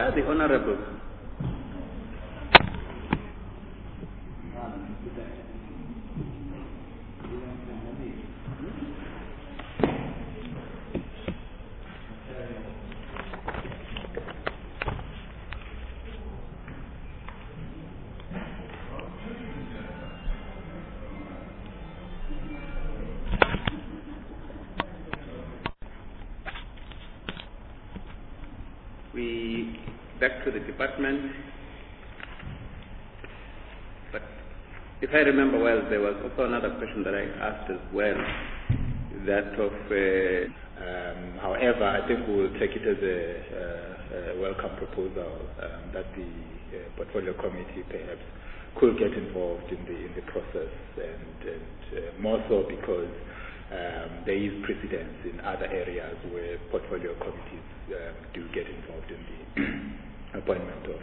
the Honorable. Back to the department. But if I remember well, there was also another question that I asked as well, that of... however, I think we will take it as a welcome proposal that the portfolio committee perhaps could get involved in the process, and more so because there is precedence in other areas where portfolio committees do get involved in the appointment of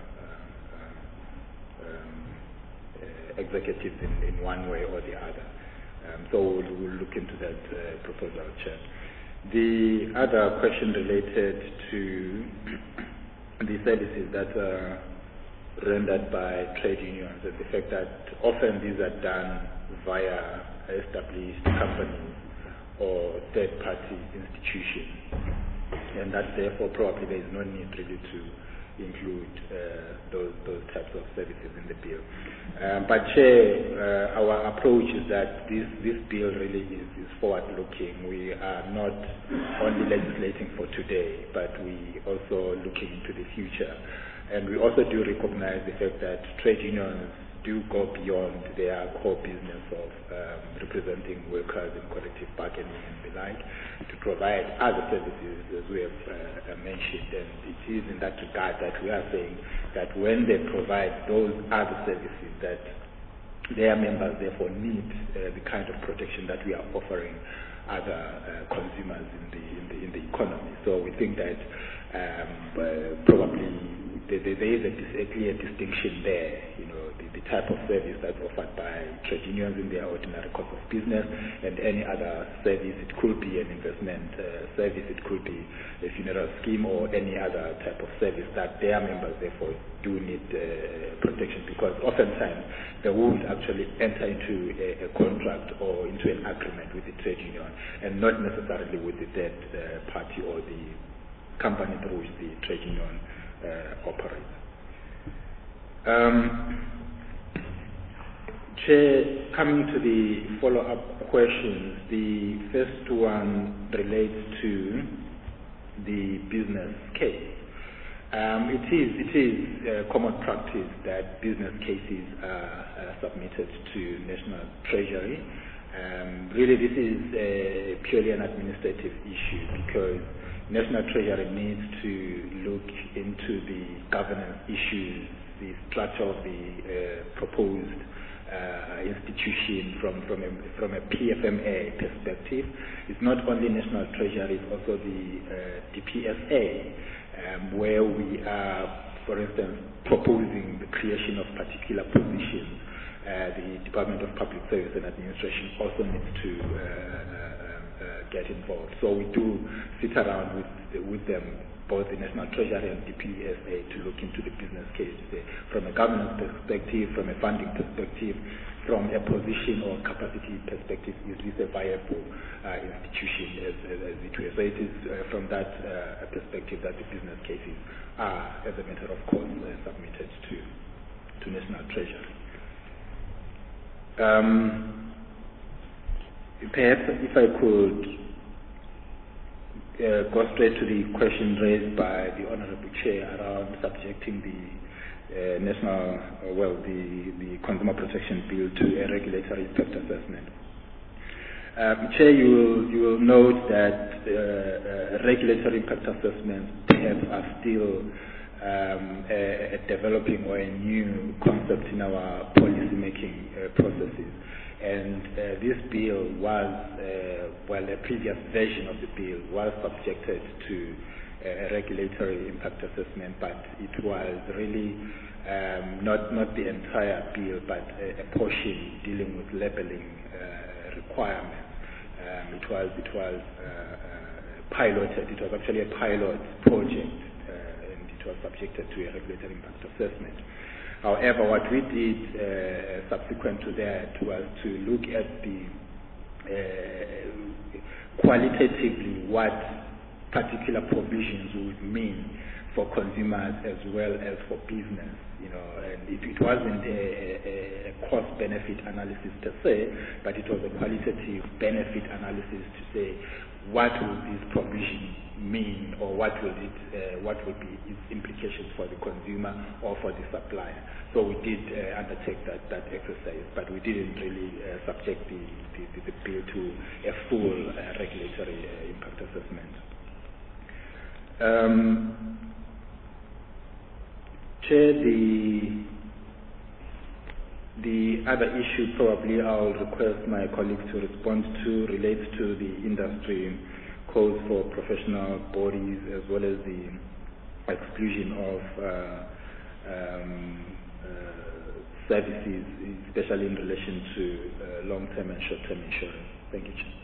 executives in one way or the other. So we'll look into that proposal, Chair. The other question related to the services that are rendered by trade unions and the fact that often these are done via established companies or third-party institutions, and that therefore probably there is no need really to include those types of services in the bill. But Chair, our approach is that this bill really is forward-looking. We are not only legislating for today, but we also looking into the future. And we also do recognize the fact that trade unions do go beyond their core business of representing workers in collective bargaining and the like, to provide other services, as we have mentioned. And it is in that regard that we are saying that when they provide those other services, that their members therefore need the kind of protection that we are offering other consumers in the economy. So we think that probably there is a clear distinction there, the type of service that's offered by trade unions in their ordinary course of business, and any other service. It could be an investment service, it could be a funeral scheme, or any other type of service that their members therefore do need protection, because oftentimes they won't actually enter into a contract or into an agreement with the trade union, and not necessarily with the third party or the company through which the trade union operates. Chair, coming to the follow-up questions, the first one relates to the business case. It is common practice that business cases are submitted to National Treasury. Really, this is purely an administrative issue, because National Treasury needs to look into the governance issues, the structure of the proposed institution from a PFMA perspective. It's not only National Treasury, it's also the DPSA, where we are, for instance, proposing the creation of particular positions. The Department of Public Service and Administration also needs to get involved. So we do sit around with them, both the National Treasury and the DPSA, to look into the business case from a governance perspective, from a funding perspective, from a position or capacity perspective. Is this a viable institution as it were? So it is from that perspective that the business cases are, as a matter of course, submitted to National Treasury. Perhaps if I could go straight to the question raised by the Honourable Chair around subjecting the the Consumer Protection Bill to a regulatory impact assessment. Chair, you will note that regulatory impact assessments perhaps are still a developing or a new concept in our policy making processes. And this bill was, a previous version of the bill was subjected to a regulatory impact assessment, but it was really not the entire bill, but a portion dealing with labeling requirements. It was piloted. It was actually a pilot project, and it was subjected to a regulatory impact assessment. However, what we did subsequent to that was to look at the qualitatively what particular provisions would mean for consumers as well as for business. And it wasn't a cost-benefit analysis per se, but it was a qualitative benefit analysis to say what will this provision mean, or what will be its implications for the consumer or for the supplier. So we did undertake that exercise, but we didn't really subject the bill to a full regulatory impact assessment. Chair, the other issue probably I'll request my colleagues to respond to relates to the industry codes for professional bodies, as well as the exclusion of services, especially in relation to long-term and short-term insurance. Thank you, Chair.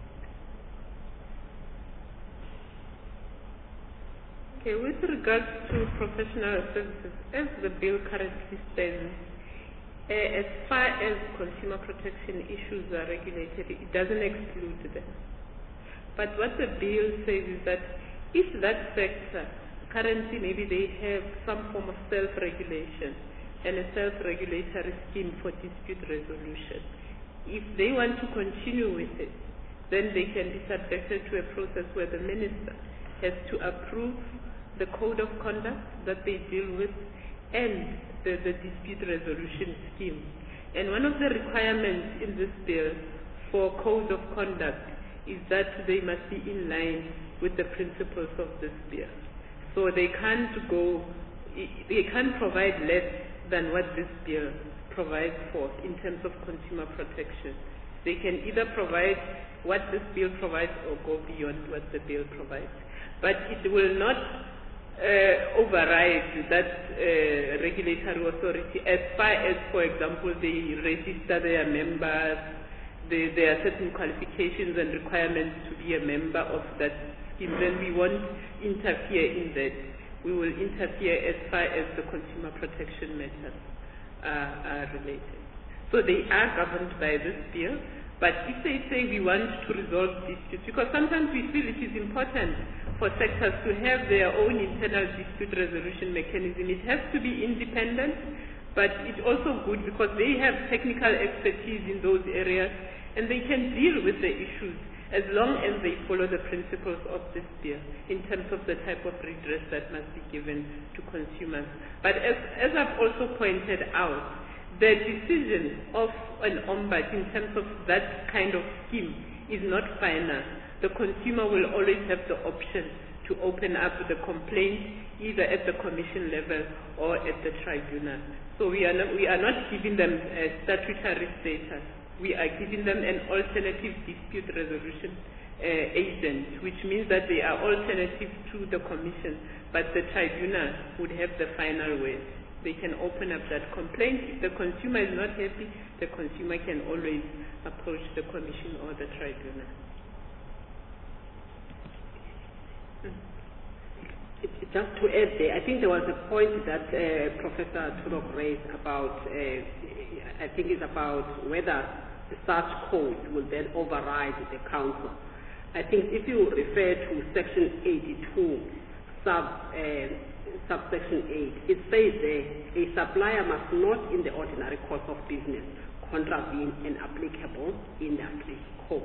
Okay, with regards to professional services, as the bill currently stands, as far as consumer protection issues are regulated, it doesn't exclude them. But what the bill says is that if that sector, currently maybe they have some form of self-regulation and a self-regulatory scheme for dispute resolution, if they want to continue with it, then they can be subjected to a process where the minister has to approve the code of conduct that they deal with and the dispute resolution scheme. And one of the requirements in this bill for code of conduct is that they must be in line with the principles of this bill. So they can't provide less than what this bill provides for in terms of consumer protection. They can either provide what this bill provides or go beyond what the bill provides. But it will not override that regulatory authority as far as, for example, they register their members. There are certain qualifications and requirements to be a member of that scheme. Then we won't interfere in that. We will interfere as far as the consumer protection matters are related. So they are governed by this bill. But if they say we want to resolve disputes, because sometimes we feel it is important for sectors to have their own internal dispute resolution mechanism. It has to be independent, but it's also good because they have technical expertise in those areas and they can deal with the issues as long as they follow the principles of this bill in terms of the type of redress that must be given to consumers. But as I've also pointed out, the decision of an ombud in terms of that kind of scheme is not final. The consumer will always have the option to open up the complaint either at the commission level or at the tribunal. So we are not giving them a statutory status. We are giving them an alternative dispute resolution agent, which means that they are alternative to the commission, but the tribunal would have the final word. They can open up that complaint. If the consumer is not happy, the consumer can always approach the commission or the tribunal. Just to add there, I think there was a point that Professor Turok raised about, I think it's about whether such code will then override the council. I think if you refer to Section 82, subsection 8, it says there, a supplier must not in the ordinary course of business contravene an applicable industry code.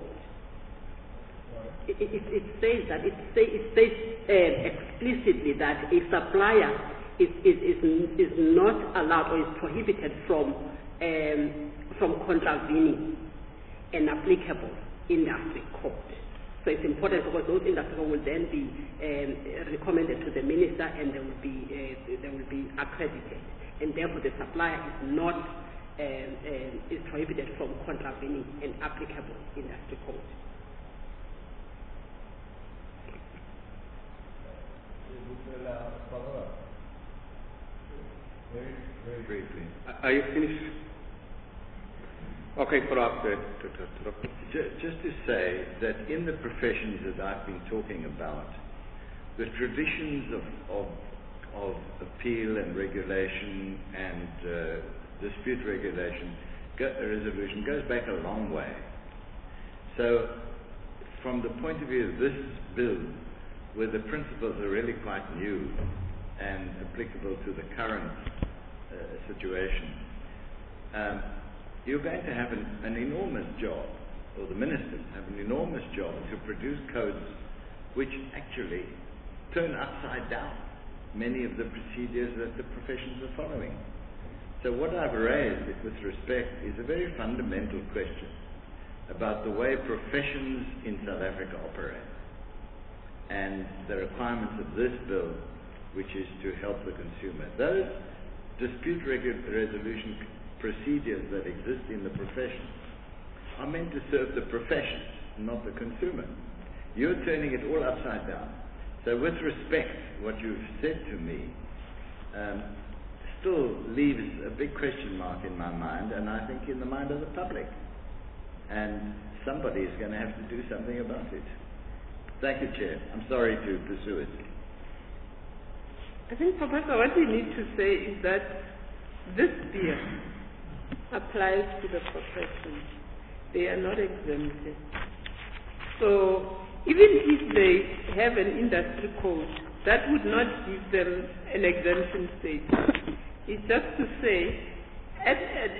It says that, it says explicitly that a supplier is not allowed or is prohibited from contravening an applicable industry code. So it's important because those industry codes will then be recommended to the minister and they will be accredited, and therefore the supplier is prohibited from contravening an applicable industry code. Very briefly. Are you finished? Okay, follow up there. Just to say that in the professions that I've been talking about, the traditions of of appeal and regulation and dispute resolution goes back a long way. So, from the point of view of this bill, where the principles are really quite new and applicable to the current situation, you're going to have an enormous job, or the ministers have an enormous job to produce codes which actually turn upside down many of the procedures that the professions are following. So what I've raised with respect is a very fundamental question about the way professions in South Africa operate and the requirements of this bill, which is to help the consumer. Those dispute resolution procedures that exist in the profession are meant to serve the profession, not the consumer. You're turning it all upside down. So with respect, what you've said to me still leaves a big question mark in my mind, and I think in the mind of the public. And somebody is going to have to do something about it. Thank you, Chair. I'm sorry to pursue it. I think, Professor, what we need to say is that this bill applies to the profession. They are not exempted. So even if they have an industry code, that would not give them an exemption status. It's just to say, at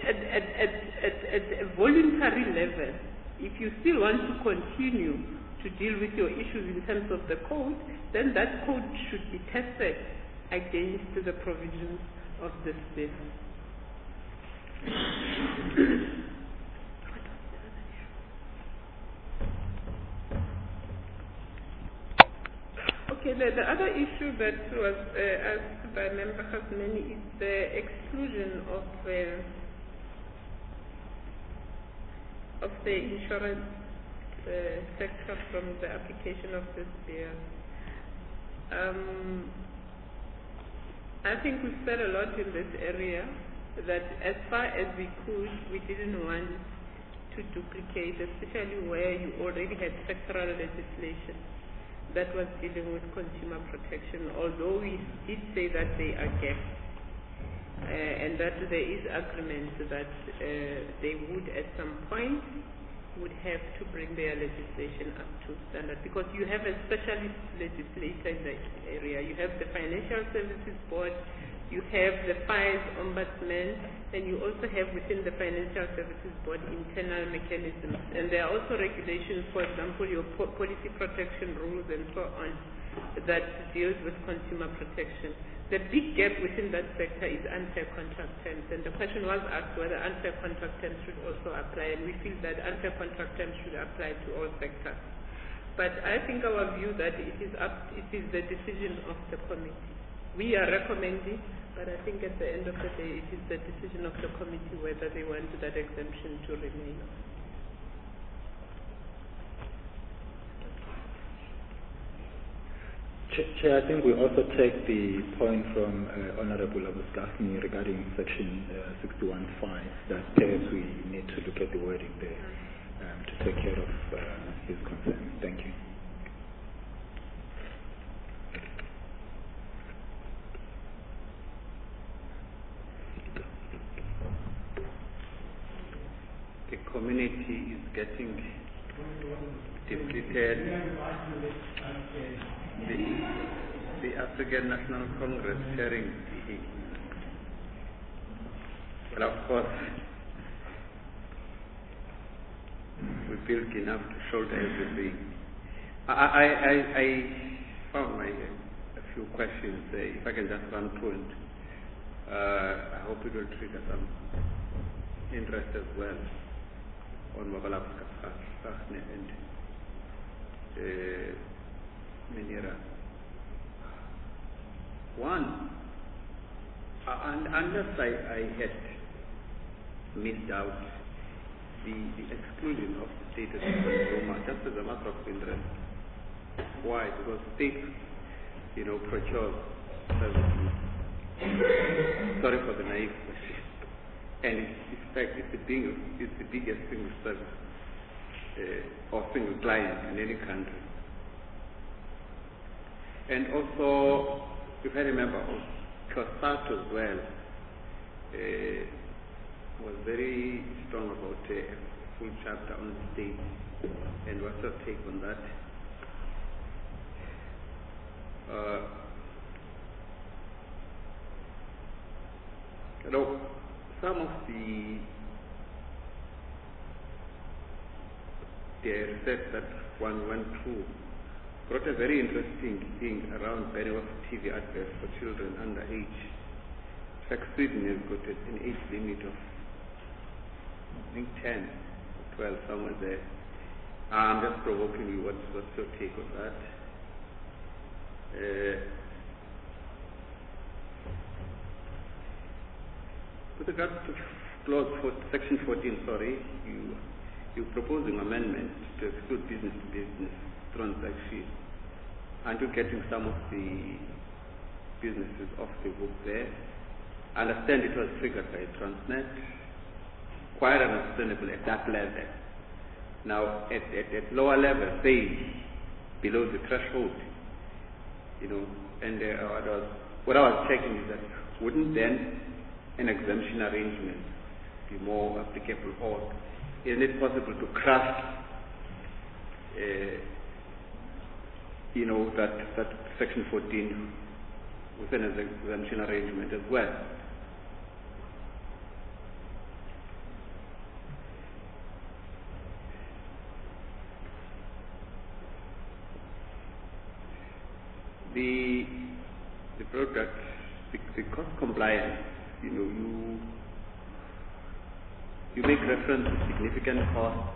a voluntary level, if you still want to continue to deal with your issues in terms of the code, then that code should be tested against the provisions of this bill. Okay, the other issue that was asked by Member Khasmani is the exclusion of the insurance sector from the application of this bill. I think we've said a lot in this area, that as far as we could, we didn't want to duplicate, especially where you already had sectoral legislation that was dealing with consumer protection, although we did say that they are gaps, and that there is agreement that they would at some point would have to bring their legislation up to standard, because you have a specialist legislator in the area. You have the Financial Services Board, you have the Fires Ombudsman, and you also have within the Financial Services Board internal mechanisms. And there are also regulations, for example, your policy protection rules and so on, that deals with consumer protection. The big gap within that sector is unfair contract terms, and the question was asked whether unfair contract terms should also apply, and we feel that unfair contract terms should apply to all sectors. But I think our view that it is the decision of the committee. We are recommending, but I think at the end of the day, it is the decision of the committee whether they want that exemption to remain. Chair, I think we also take the point from Honorable Abusgafni regarding Section 61.5 that perhaps we need to look at the wording there to take care of his concern. Thank you. The community is getting depleted. The African National Congress chairing the... Well, of course, we built enough to shoulder everything. I found a few questions. If I can just run through it, I hope it will trigger some interest as well on Mabala and Minera. One, unless I had missed out the exclusion of the state as a consumer, just as a matter of interest. Why? Because state, procures services. Sorry for the naive question. And in fact, it's the biggest single service or single client in any country. And also, if I remember, COSAT as well was very strong about a full chapter on state. And what's your take on that? Some of the research that one went through brought a very interesting thing around banning of TV adverts for children under age. In fact, Sweden has got an age limit of, I think, 10 or 12, somewhere there. I'm just provoking you. What's your take on that? With regard to section 14, you're proposing amendment to exclude business-to-business transactions. Aren't you getting some of the businesses off the hook there? I understand it was triggered by Transnet, quite unsustainable at that level. Now, at lower level, say below the threshold, and what I was checking is that wouldn't then an exemption arrangement be more applicable, or isn't it possible to craft that section 14 with an exemption arrangement as well? The product, the cost compliance, you make reference to significant cost.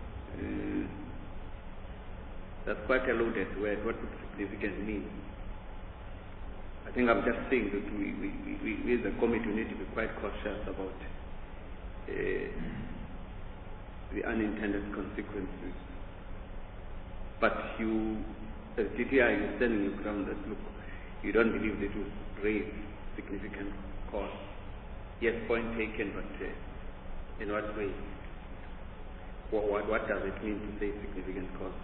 That's quite a loaded word. What would significant mean? I think I'm just saying that we as a committee need to be quite cautious about the unintended consequences. But you, as DTI, you're standing your ground that, look, you don't believe that it will raise significant costs. Yes, point taken, but in what way? What does it mean to say significant costs?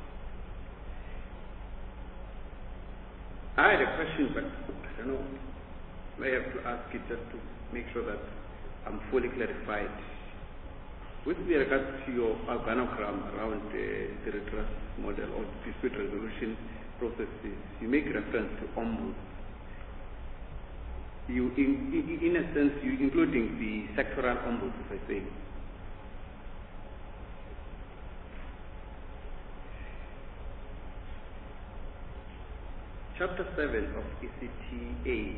I had a question, but I don't know. I have to ask it just to make sure that I'm fully clarified. With regards to your organogram around the redress model or dispute resolution processes, you make reference to ombuds. You, in a sense, you including the sectoral ombuds, as I say. Chapter 7 of ECTA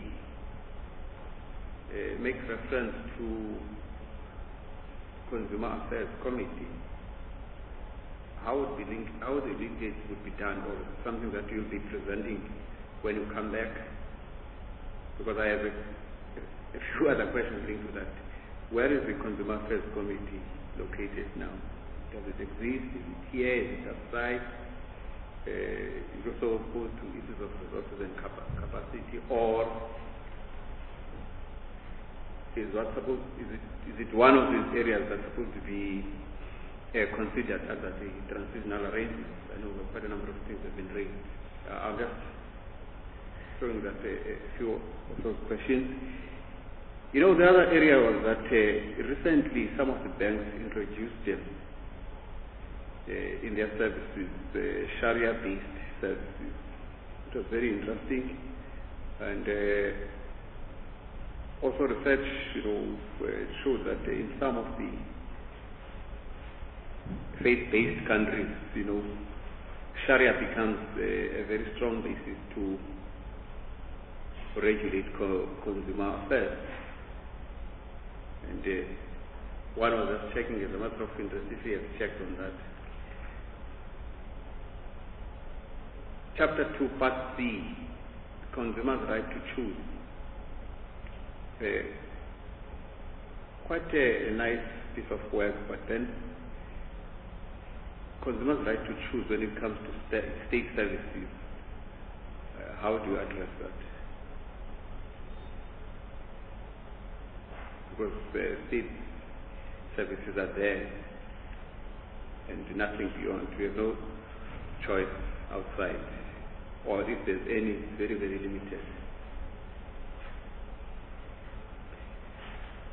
makes reference to Consumer Affairs Committee. How the linkage would be done, or something that you'll be presenting when you come back? Because I have a few other questions linked to that. Where is the Consumer Affairs Committee located now? Does it exist? Is it here? Is it outside? It also goes to issues of resources and capacity, or is it one of these areas that's supposed to be considered under the transitional arrangements? I know quite a number of things have been raised. I'm just showing that a few of those questions. The other area was that recently some of the banks introduced in their services Sharia-based services. It was very interesting, and also research showed that in some of the faith-based countries, Sharia becomes a very strong basis to regulate consumer affairs. And one was just checking, as a matter of interest, if he has checked on that. Chapter 2, Part C, Consumer's Right to Choose. Quite a nice piece of work, but then consumer's right to choose when it comes to state services. How do you address that? Because state services are there and nothing beyond. We have no choice outside, or if there's any, very, very limited.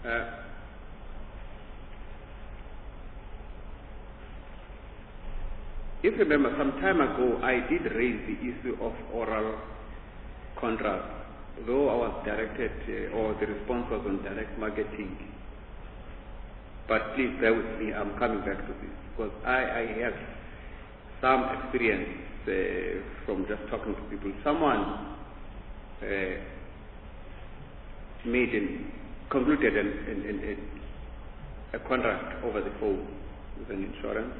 If you remember, some time ago, I did raise the issue of oral contract, though I was directed, or the response was on direct marketing. But please bear with me, I'm coming back to this, because I have some experience from just talking to people. Someone concluded a contract over the phone with an insurance.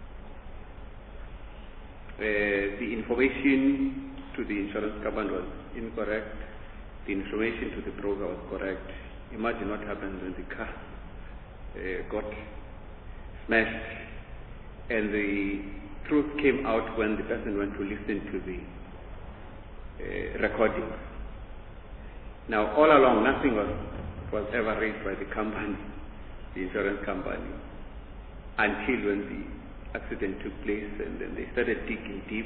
The information to the insurance company was incorrect. The information to the broker was correct. Imagine what happened when the car got smashed, and the truth came out when the person went to listen to the recording. Now, all along, nothing was ever raised by the company, the insurance company, until when the accident took place, and then they started digging deep.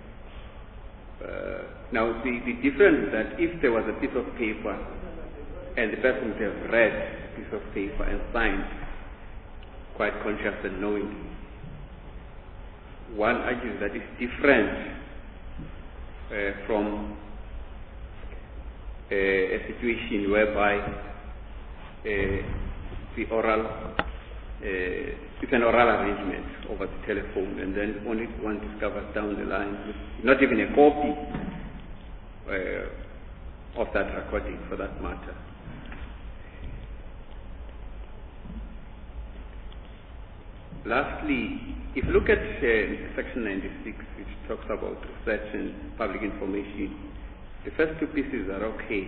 Now, the difference is that if there was a piece of paper and the person would have read the piece of paper and signed, quite conscious and knowingly, one argues that it's different from a situation whereby the oral it's an oral arrangement over the telephone, and then only one discovers down the line, not even a copy of that recording for that matter. Lastly, if you look at Section 96, which talks about research and public information, the first two pieces are okay.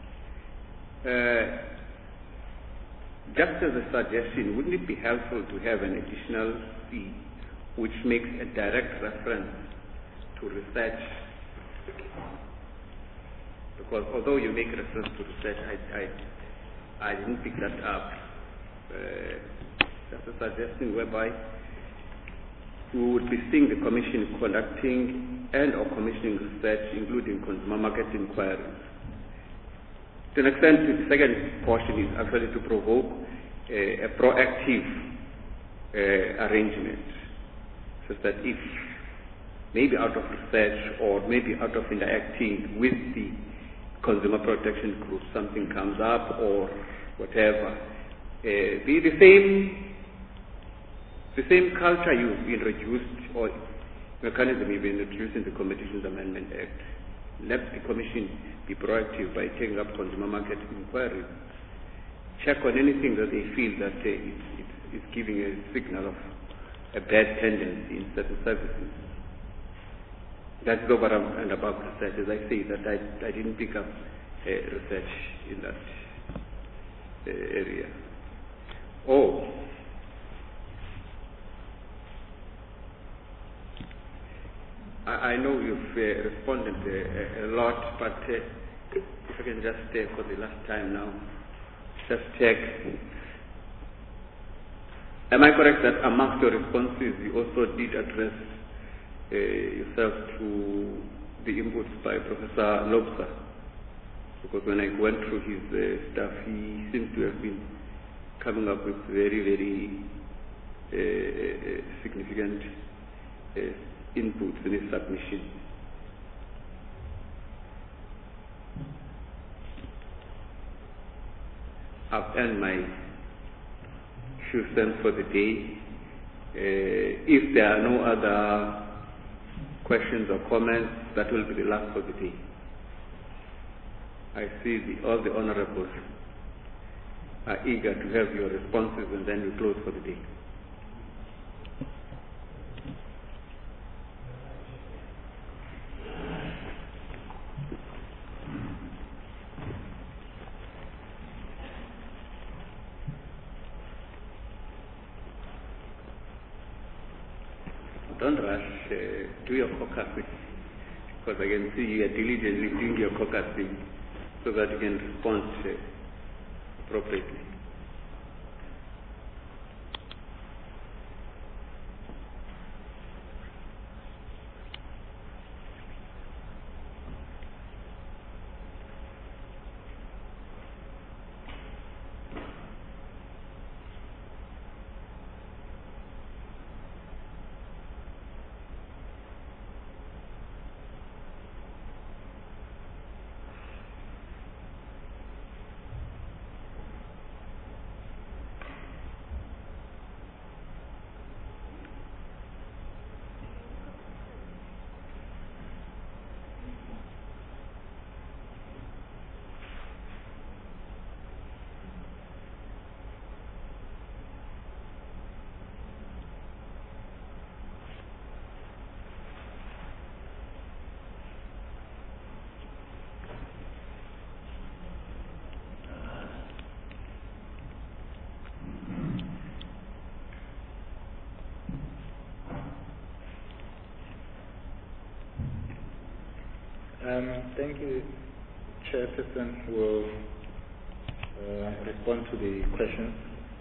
Just as a suggestion, wouldn't it be helpful to have an additional fee which makes a direct reference to research? Because although you make reference to research, I didn't pick that up. Just a suggestion whereby we would be seeing the Commission conducting and or commissioning research, including consumer market inquiries. To an extent, the second portion is actually to provoke a proactive arrangement, so that if maybe out of research or maybe out of interacting with the consumer protection group, something comes up or whatever, the same culture you've introduced or mechanism you've introduced in the Competitions Amendment Act. Let the Commission be proactive by taking up consumer market inquiries. Check on anything that they feel that it's giving a signal of a bad tendency in certain services. That's over and above research. As I say, that I didn't pick up research in that area. I know you've responded a lot, but if I can just for the last time now, just check. Am I correct that amongst your responses you also did address yourself to the inputs by Professor Lobster? Because when I went through his stuff, he seems to have been coming up with very, very significant inputs in his submission. I've earned my few cents for the day. If there are no other questions or comments, that will be the last for the day. I see all the honorables are eager to have your responses, and then we close for the day. Don't rush, do your caucusing, because I can see you are diligently doing your caucusing so that you can respond appropriately. Thank you, Chairperson. Will respond to the questions.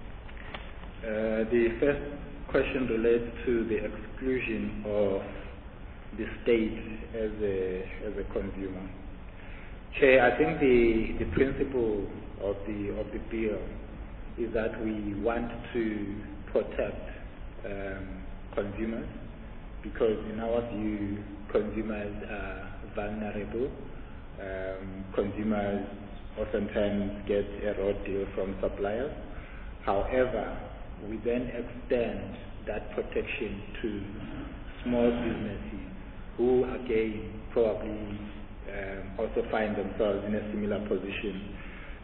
The first question relates to the exclusion of the state as a consumer. Chair, I think the principle of the bill is that we want to protect consumers, because in our view consumers are vulnerable. Consumers oftentimes get a raw deal from suppliers. However, we then extend that protection to small businesses who again probably also find themselves in a similar position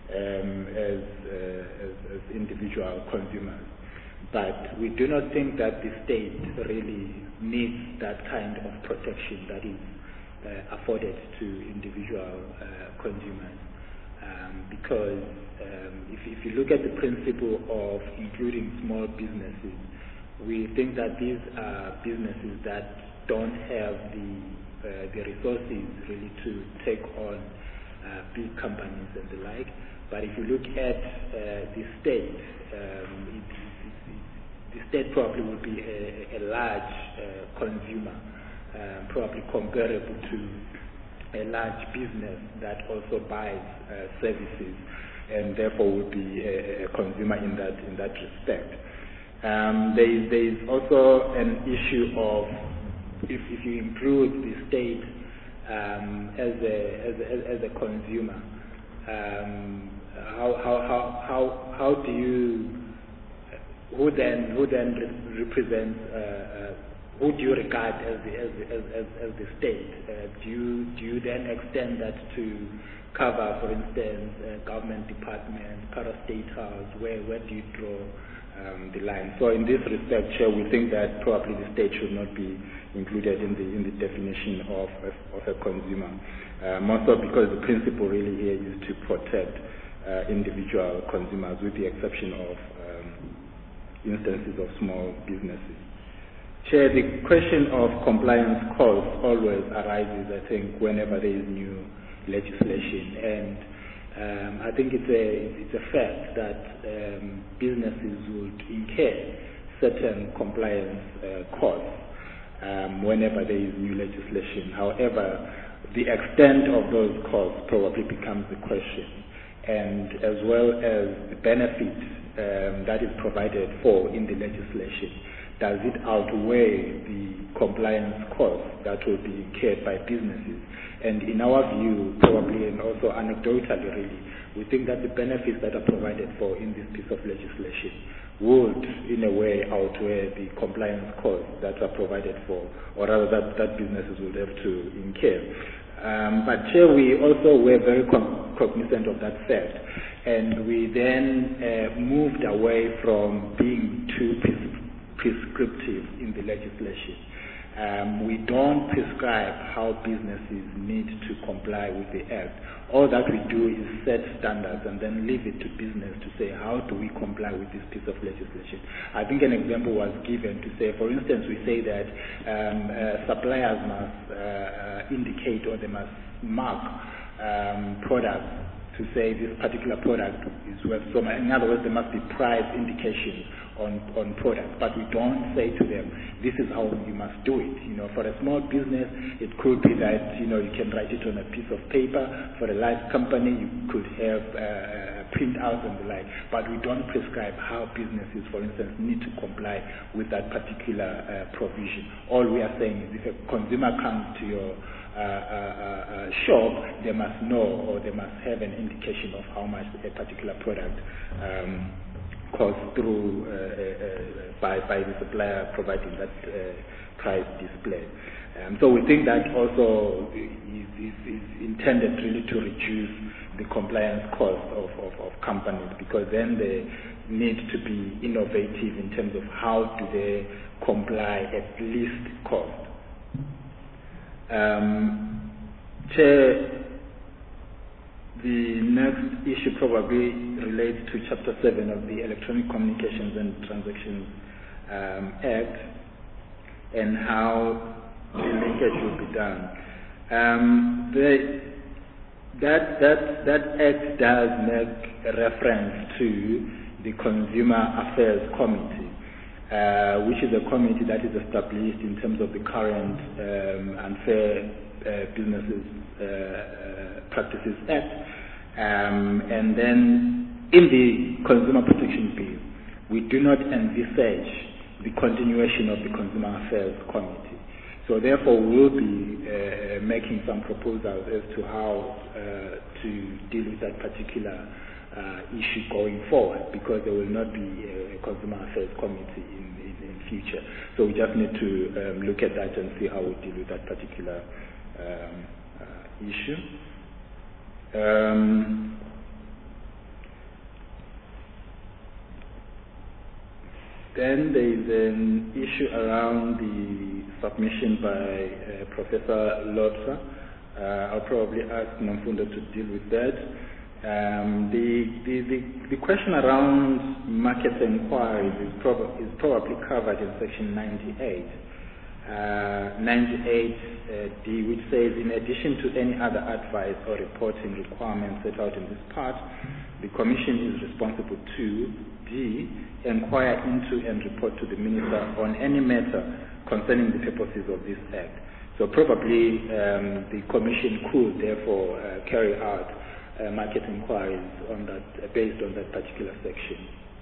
as individual consumers. But we do not think that the state really needs that kind of protection that is afforded to individual consumers. Because if you look at the principle of including small businesses, we think that these are businesses that don't have the resources really to take on big companies and the like. But if you look at the state, the state probably would be a large consumer, probably comparable to a large business that also buys services, and therefore would be a consumer in that respect. There is also an issue of if you include the state as a consumer, how do you who then represents who do you regard as the state? Do you then extend that to cover, for instance, government departments, State House? Where do you draw the line? So in this respect, Chair, we think that probably the state should not be included in the definition of a consumer. More so because the principle really here is to protect individual consumers, with the exception of instances of small businesses. Chair, the question of compliance costs always arises, I think, whenever there is new legislation, and I think it's a fact that businesses would incur certain compliance costs whenever there is new legislation. However, the extent of those costs probably becomes the question, and as well as the benefit that is provided for in the legislation. Does it outweigh the compliance costs that will be incurred by businesses? And in our view, probably, and also anecdotally really, we think that the benefits that are provided for in this piece of legislation would, in a way, outweigh the compliance costs that are provided for, or rather that businesses would have to incur. But Chair, we also were very cognizant of that fact, and we then moved away from being too prescriptive in the legislation. We don't prescribe how businesses need to comply with the Act. All that we do is set standards and then leave it to business to say, how do we comply with this piece of legislation? I think an example was given to say, for instance, we say that suppliers must indicate, or they must mark products to say this particular product is worth so much. In other words, there must be price indication on products, but we don't say to them, this is how you must do it. For a small business, it could be that, you can write it on a piece of paper. For a large company, you could have printouts and the like, but we don't prescribe how businesses, for instance, need to comply with that particular provision. All we are saying is if a consumer comes to your shop, they must know, or they must have an indication of how much a particular product costs through by the supplier providing that price display. So we think that also is intended really to reduce the compliance cost of companies, because then they need to be innovative in terms of how do they comply at least cost. Chair, the next issue probably relates to Chapter 7 of the Electronic Communications and Transactions Act, and how the linkage will be done. That act does make a reference to the Consumer Affairs Committee, which is a committee that is established in terms of the current Unfair Businesses Practices Act. And then in the Consumer Protection Bill, we do not envisage the continuation of the Consumer Affairs Committee. So therefore, we will be making some proposals as to how to deal with that particular issue going forward, because there will not be a Consumer Affairs Committee in future. So we just need to look at that and see how we deal with that particular issue. Then there is an issue around the submission by Professor Lotsa. I'll probably ask Nomfundo to deal with that. The question around market inquiries is probably covered in section 98. 98D, which says, in addition to any other advice or reporting requirements set out in this part, the Commission is responsible to D, inquire into and report to the Minister on any matter concerning the purposes of this Act. So probably the Commission could therefore carry out market inquiries on that, based on that particular section.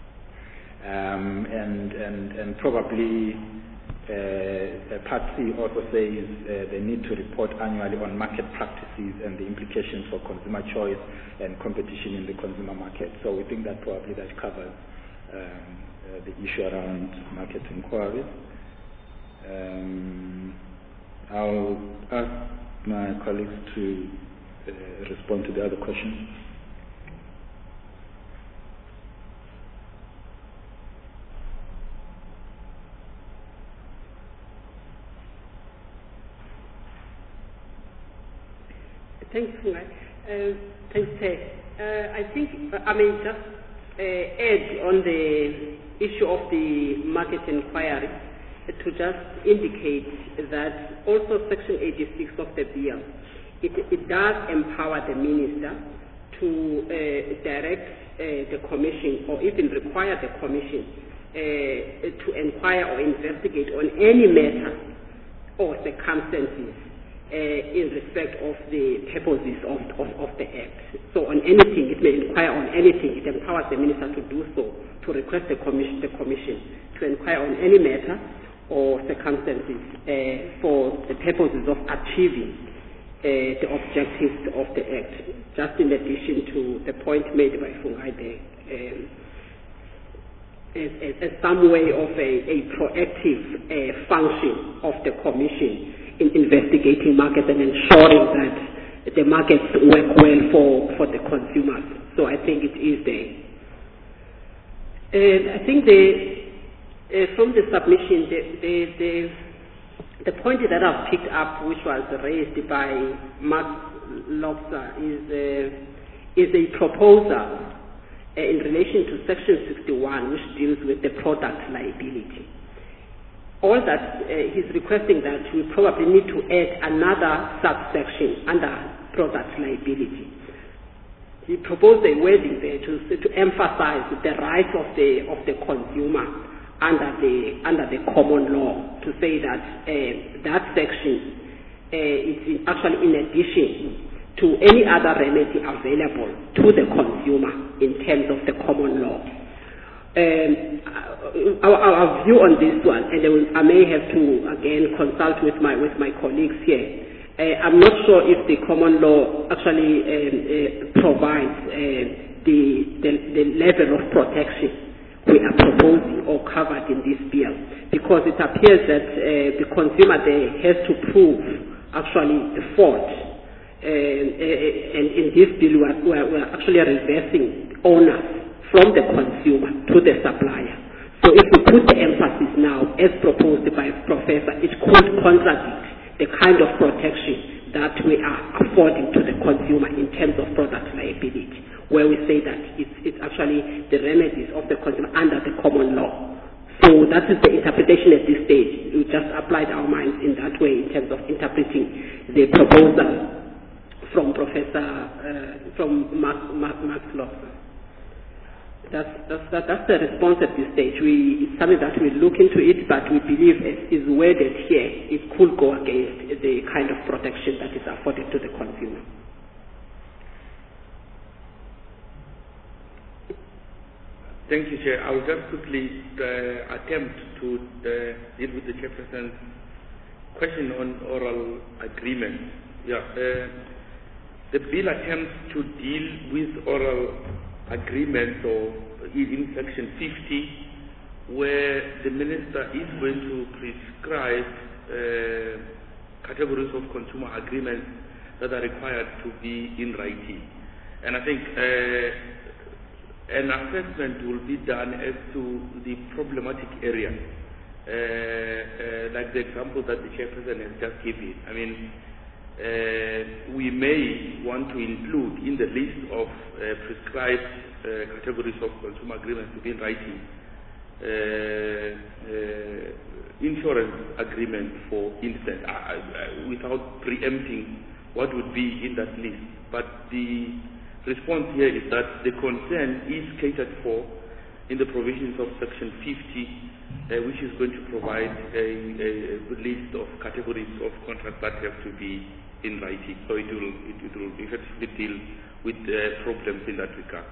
And probably Part C also says they need to report annually on market practices and the implications for consumer choice and competition in the consumer market. So we think that probably that covers the issue around market inquiries. I'll ask my colleagues to respond to the other questions. Thanks, Fungai. Thanks, Ted. I think I may just add on the issue of the market inquiry to just indicate that also Section 86 of the bill, it does empower the Minister to direct the Commission, or even require the Commission to inquire or investigate on any matter or circumstances in respect of the purposes of the Act. So on anything, it may inquire on anything. It empowers the Minister to do so, to request the Commission to inquire on any matter or circumstances for the purposes of achieving the objectives of the Act. Just in addition to the point made by Fungai there, as some way of a proactive function of the Commission in investigating markets and ensuring that the markets work well for the consumers. So I think it is there. I think from the submission, the point that I've picked up, which was raised by Mark Lotsa, is a proposal in relation to Section 61, which deals with the product liability. All that he's requesting that we probably need to add another subsection under product liability. He proposed a wording there to emphasize the rights of the consumer under the common law, to say that that section is actually in addition to any other remedy available to the consumer in terms of the common law. Our view on this one, and I may have to again consult with my colleagues here. I'm not sure if the common law actually provides the level of protection we are proposing or covered in this bill, because it appears that the consumer there has to prove actually the fault, and in this bill we're actually reversing onus from the consumer to the supplier. So if we put the emphasis now, as proposed by Professor, it could contradict the kind of protection that we are affording to the consumer in terms of product liability, where we say that it's actually the remedies of the consumer under the common law. So that is the interpretation at this stage. We just applied our minds in that way in terms of interpreting the proposal from from Max Lobster. That's the response at this stage. It's something that we look into it, but we believe as is worded here, it could go against the kind of protection that is afforded to the consumer. Thank you, Chair. I will just quickly attempt to deal with the Chairperson's question on oral agreement. Yeah, the bill attempts to deal with oral agreements or in section 50, where the minister is going to prescribe categories of consumer agreements that are required to be in writing. And I think an assessment will be done as to the problematic area, like the example that the Chairperson has just given. I mean, we may want to include in the list of prescribed categories of consumer agreements to be in writing insurance agreement, for instance, without preempting what would be in that list. But the response here is that the concern is catered for in the provisions of section 50, which is going to provide a list of categories of contracts that have to be in writing. So it will effectively deal with problems in that regard.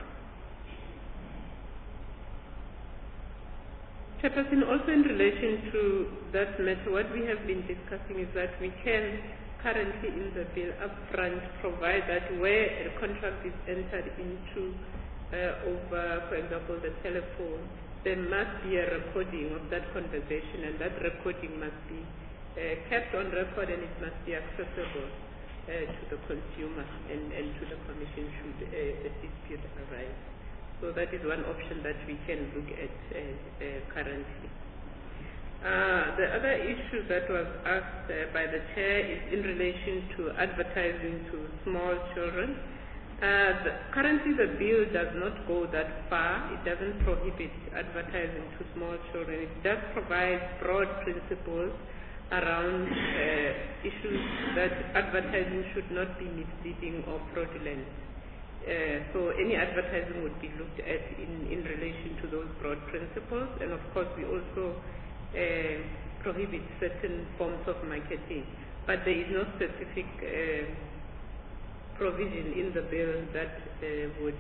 Chairperson, also in relation to that matter, what we have been discussing is that we can currently in the bill upfront provide that where a contract is entered into over, for example, the telephone, there must be a recording of that conversation, and that recording must be kept on record, and it must be accessible to the consumer and to the Commission should a dispute arise. So that is one option that we can look at currently. The other issue that was asked by the Chair is in relation to advertising to small children. Currently the bill does not go that far. It doesn't prohibit advertising to small children. It just provides broad principles around issues that advertising should not be misleading or fraudulent. So any advertising would be looked at in relation to those broad principles, and of course we also prohibit certain forms of marketing, but there is no specific provision in the bill that would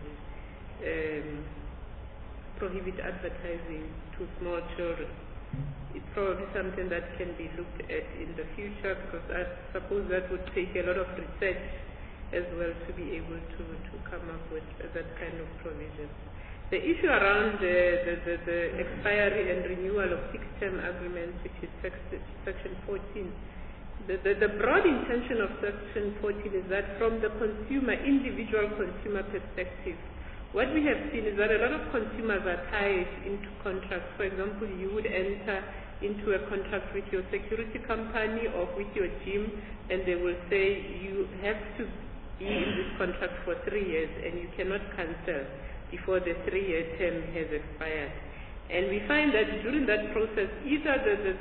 prohibit advertising to small children. It's probably something that can be looked at in the future, because I suppose that would take a lot of research as well to be able to come up with that kind of provision. The issue around the expiry and renewal of fixed-term agreements, which is section 14, the broad intention of section 14 is that from the individual consumer perspective, what we have seen is that a lot of consumers are tied into contracts. For example, you would enter into a contract with your security company or with your gym, and they will say you have to be in this contract for 3 years and you cannot cancel before the 3-year term has expired. And we find that during that process, either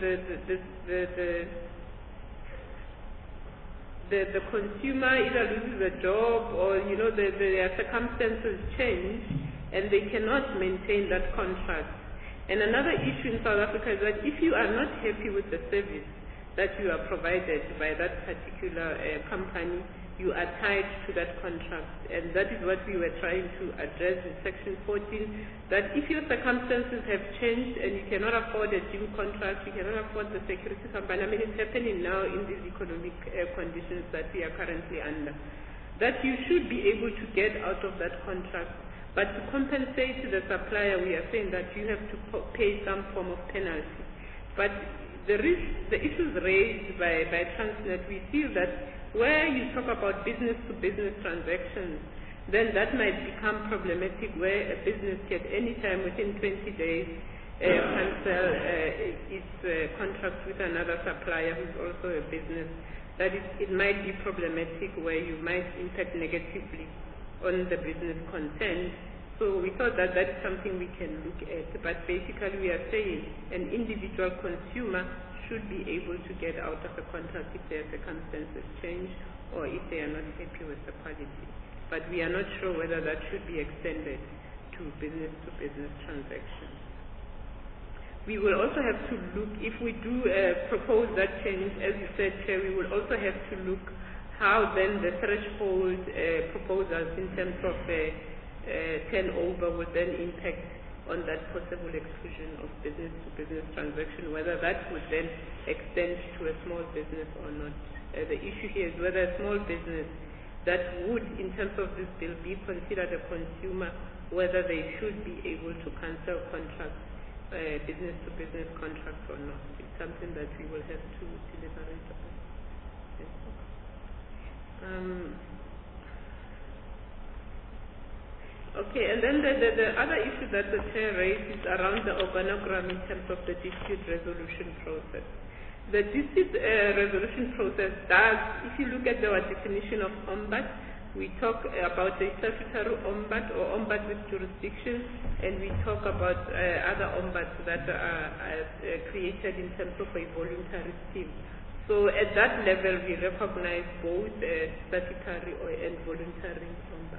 the consumer either loses a job, or their circumstances change and they cannot maintain that contract. And another issue in South Africa is that if you are not happy with the service that you are provided by that particular company, you are tied to that contract. And that is what we were trying to address in section 14, that if your circumstances have changed and you cannot afford a gym contract, you cannot afford the security company, I mean it's happening now in these economic conditions that we are currently under, that you should be able to get out of that contract. But to compensate the supplier, we are saying that you have to pay some form of penalty. But the issues raised by Transnet, we feel that where you talk about business-to-business transactions, then that might become problematic, where a business can anytime within 20 days cancel its contract with another supplier who's also a business. That is, it might be problematic where you might impact negatively on the business concerned So we thought that that is something we can look at. But basically we are saying an individual consumer should be able to get out of a contract if their circumstances change or if they are not happy with the quality. But we are not sure whether that should be extended to business transactions. We will also have to look, if we do propose that change, as you said, Chair, we will also have to look how then the threshold proposals in terms of turnover would then impact on that possible exclusion of business-to-business transaction, whether that would then extend to a small business or not. The issue here is whether a small business that would, in terms of this bill, be considered a consumer, whether they should be able to cancel contracts, business-to-business contracts or not. It's something that we will have to deliberate upon. Okay, and then the other issue that the Chair raised is around the organogram in terms of the dispute resolution process. The dispute resolution process does, if you look at the definition of ombud, we talk about the statutory ombud or ombud with jurisdiction, and we talk about other ombuds that are created in terms of a voluntary scheme. So at that level, we recognize both statutory and voluntary ombud.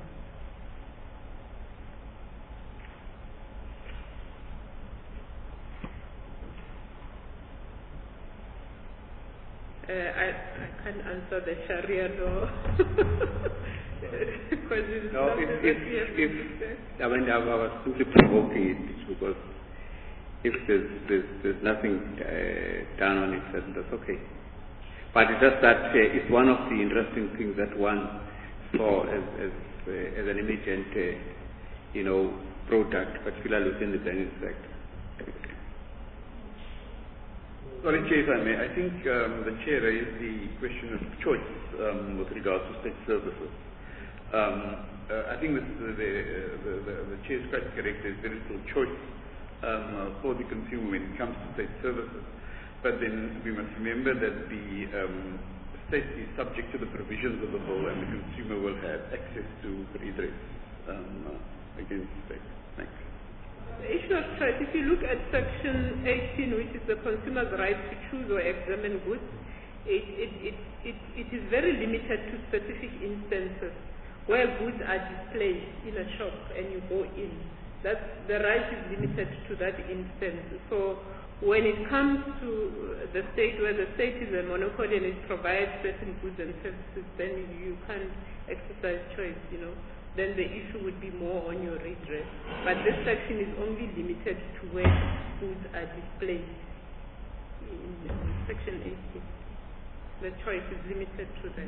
I can't answer the Sharia law. No, I mean, I was simply provoking it because if there's nothing done on it, then that's okay. But it's just that it's one of the interesting things that one saw as an emergent, product, particularly within the banking sector. Sorry, Chair, if I may. I think the Chair raised the question of choice with regards to state services. I think the Chair is quite correct. There's very little choice for the consumer when it comes to state services. But then we must remember that the state is subject to the provisions of the bill, and the consumer will have access to redress against the state. Thanks. The issue of choice, if you look at Section 18, which is the consumer's right to choose or examine goods, it is very limited to specific instances where goods are displayed in a shop and you go in. The right is limited to that instance. So when it comes to the state, where the state is a monopoly and it provides certain goods and services, then you can't exercise choice, then the issue would be more on your redress. But this section is only limited to where goods are displayed. In Section 18, the choice is limited to that.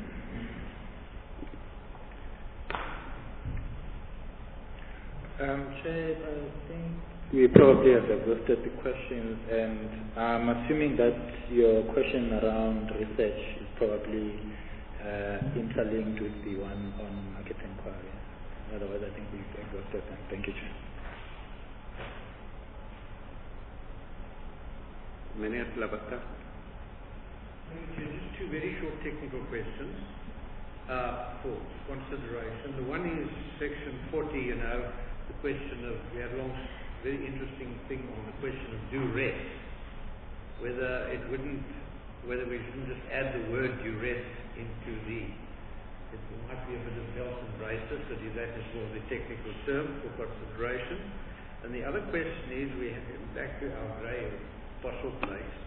Chair, I think we probably have exhausted the questions, and I'm assuming that your question around research is probably interlinked with the one on market inquiry. Otherwise, I think we've exhausted them. Thank you, Chair. Just two very short technical questions for consideration. The one is Section 40, the question of, we had a very interesting thing on the question of duress, whether we shouldn't just add the word duress into it might be a bit of belt and braces, but that is more the technical term for consideration. And the other question is, back to our grey fossil place,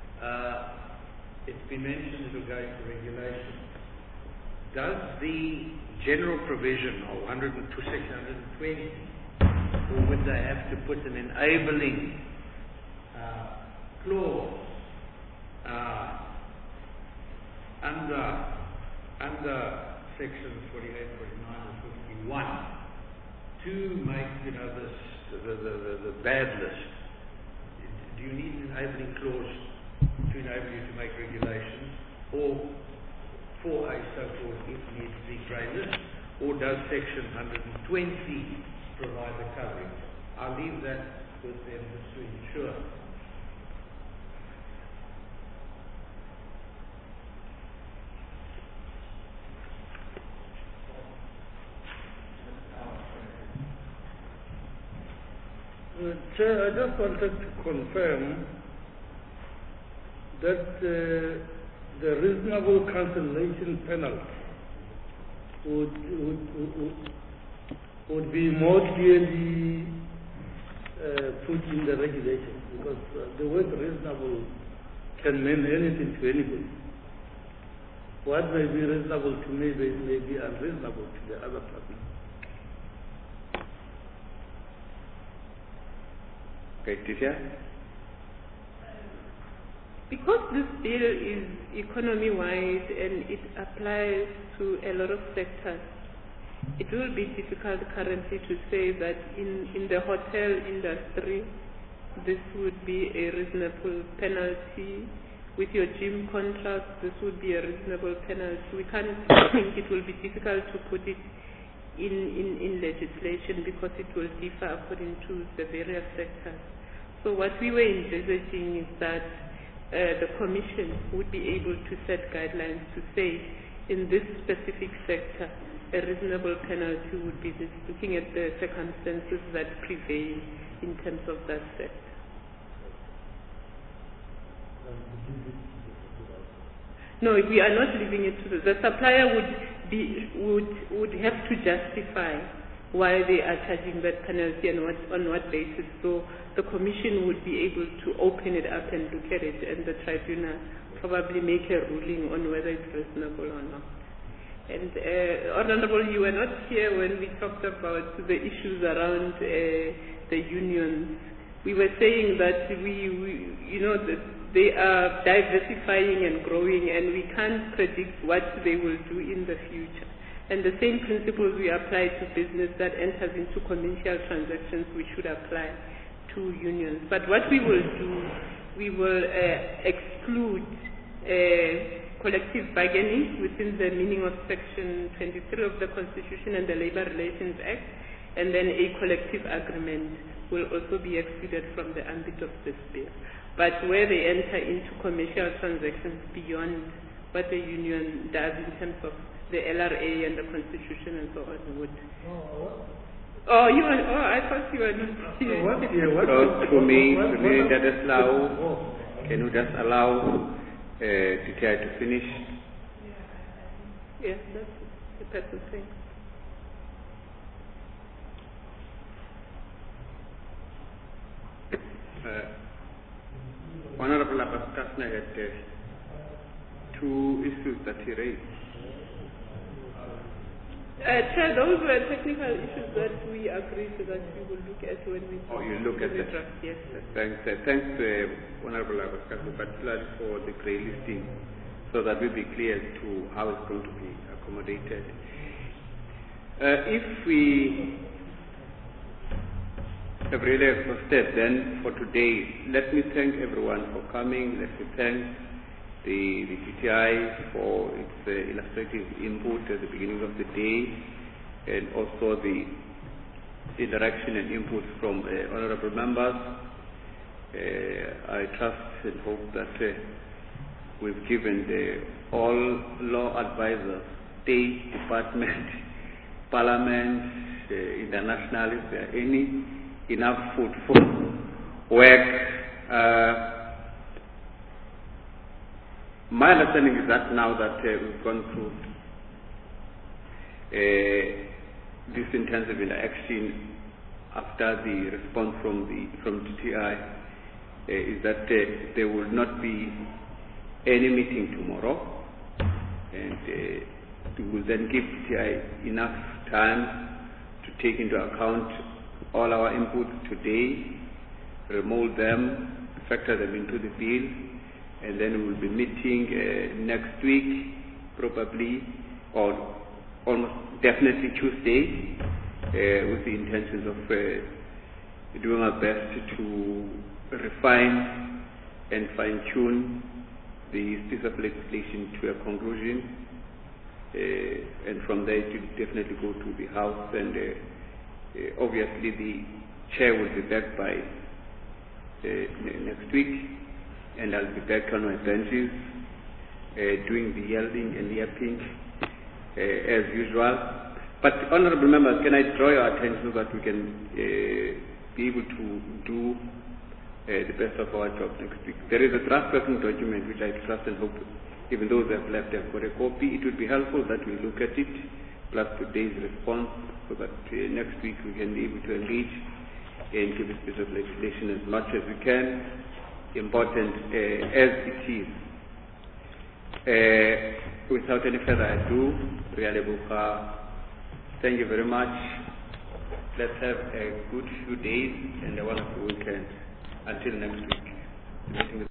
it's been mentioned that we're going to regulation. Does the general provision of Section 120, or would they have to put an enabling clause under Sections 48, 49, and 51 to make the bad list? Do you need an enabling clause to enable you to make regulations, or for a so-called if needs be grey list, or does Section 120 provide the coverage? I'll leave that with them just to ensure. Chair, I just wanted to confirm that the reasonable cancellation penalty would be more clearly put in the regulations, because the word reasonable can mean anything to anybody. What may be reasonable to me may be unreasonable to the other person. Okay, Tisha? Because this bill is economy-wide and it applies to a lot of sectors, it will be difficult currently to say that in the hotel industry, this would be a reasonable penalty. With your gym contract, this would be a reasonable penalty. We can't think it will be difficult to put it in legislation because it will differ according to the various sectors. So what we were envisaging is that the Commission would be able to set guidelines to say in this specific sector a reasonable penalty would be this, looking at the circumstances that prevail in terms of that sector. No, we are not leaving it to the supplier would have to justify why they are charging that penalty and on what basis. So the Commission would be able to open it up and look at it, and the tribunal probably make a ruling on whether it's reasonable or not. And Honorable, you were not here when we talked about the issues around the unions. We were saying that that they are diversifying and growing, and we can't predict what they will do in the future. And the same principles we apply to business that enters into commercial transactions, we should apply to unions. But what we will do, we will exclude collective bargaining within the meaning of Section 23 of the Constitution and the Labour Relations Act, and then a collective agreement will also be excluded from the ambit of this bill. But where they enter into commercial transactions beyond what the union does in terms of the LRA and the Constitution and so on would. I thought you were not here. So to me, let us allow, can you just allow Titiai to finish? Yes, that's the person saying. Honorable Abbas-Kasna had two issues that he raised. Chair, those were technical issues that we agreed that we will look at when we you look at the draft. Yes. Thanks, Honorable Abbas-Kasna, particularly for the grey listing, so that we'll be clear as to how it's going to be accommodated. If we have really exhausted, then for today, let me thank everyone for coming. Let me thank the TTI for its illustrative input at the beginning of the day, and also the interaction and input from honorable members. I trust and hope that we've given all law advisors, State Department, Parliament, international, if there are any, enough food for work. My understanding is that now that we've gone through this intensive interaction after the response from TTI, is that there will not be any meeting tomorrow, and we will then give TTI enough time to take into account all our inputs today, remold them, factor them into the bill, and then we will be meeting next week, probably, or almost definitely Tuesday, with the intentions of doing our best to refine and fine-tune the piece of legislation to a conclusion, and from there it will definitely go to the House, and obviously the chair will be back by next week, and I'll be back on my benches doing the yelling and yapping as usual. But honorable members, can I draw your attention so that we can be able to do the best of our job next week. There is a draft working document which I trust and hope even those who have left have got a copy. It would be helpful that we look at it, plus today's response, so that next week we can be able to engage into this piece of legislation as much as we can, important as it is. Without any further ado, thank you very much. Let's have a good few days and a wonderful weekend. Until next week.